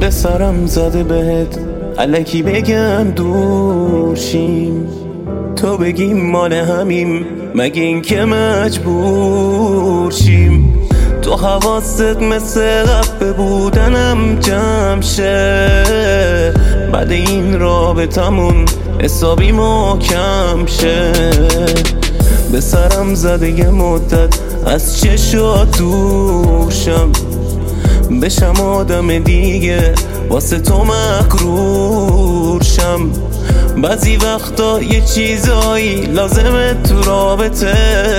به سرم زده بهت الکی بگم دور شیم، تو بگی مال همیم مگه این که مجبور شیم. تو حواست مثل قبه بودنم جمع شه، بعد این رابطمون حسابی محکم شه. به سرم زده یه مدت از چشات دور شم، بشم آدم دیگه واسه تو مغرور شم. بعضی وقتا یه چیزایی لازمه تو رابطه،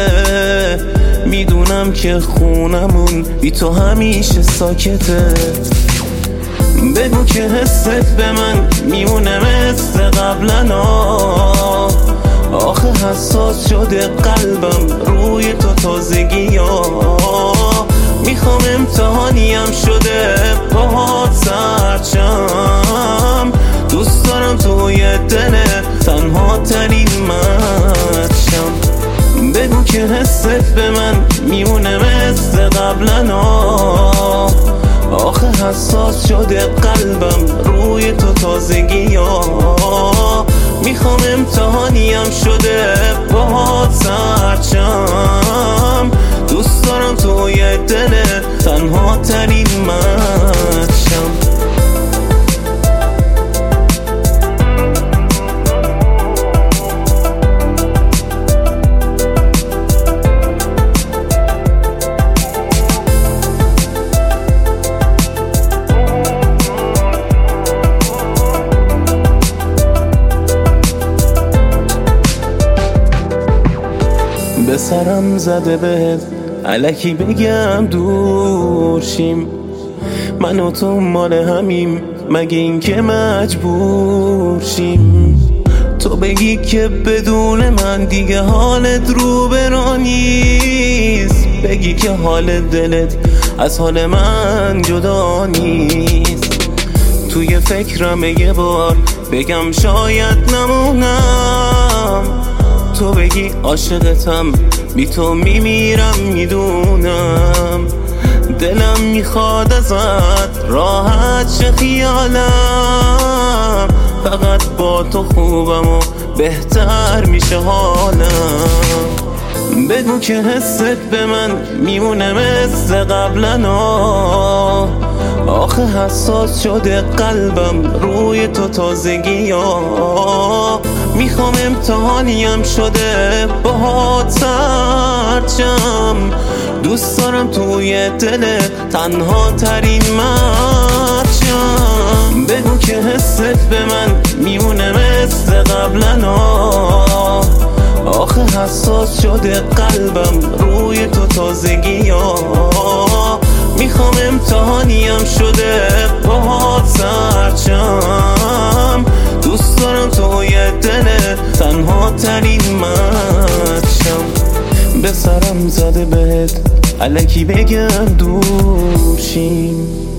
میدونم که خونمون بی تو همیشه ساکته. بگو که حست به من میمونه مثل قبلنا، آخه حساس شده قلبم روی تو تازگی ها. میخوام امتحانیم شده باهات سرچم، دوست دارم توی دل تنها ترین مرد شم. بگو که حست به من میمونه مثل قبلنا، آخه حساس شده قلبم روی تو تازگی ها. میخوام امتحانیم شده باهات سرچم، دوست دارم توی دل تنها ترین مرد شم. به سرم زده بهت الکی بگم دور شیم، من و تو مال همیم مگه این که مجبور شیم. تو بگی که بدون من دیگه حالت رو برا نیست، بگی که حال دلت از حال من جدا نیست. توی فکرم یه بار بگم شاید نمونم، تو بگی عاشقتم بی تو میمیرم میدونم. دلم میخواد ازت راحت شه خیالم، فقط با تو خوبم و بهتر میشه حالم. بگو که حست به من میمونه مثل قبلنا، آخه حساس شده قلبم روی تو تازگی ها. میخوام امتحانیم شده باهات سرچم، دوست دارم توی دل تنها ترین مرد شم. بگو که حست به من میمونه مثل قبلنا، آخه حساس شده قلبم روی تو تازگی ها. میخوام امتحانیم شده باهات سرچم، دوست دارم توی دل تنها ترین مرد شم. به سرم زده بهت الکی بگم دور شیم.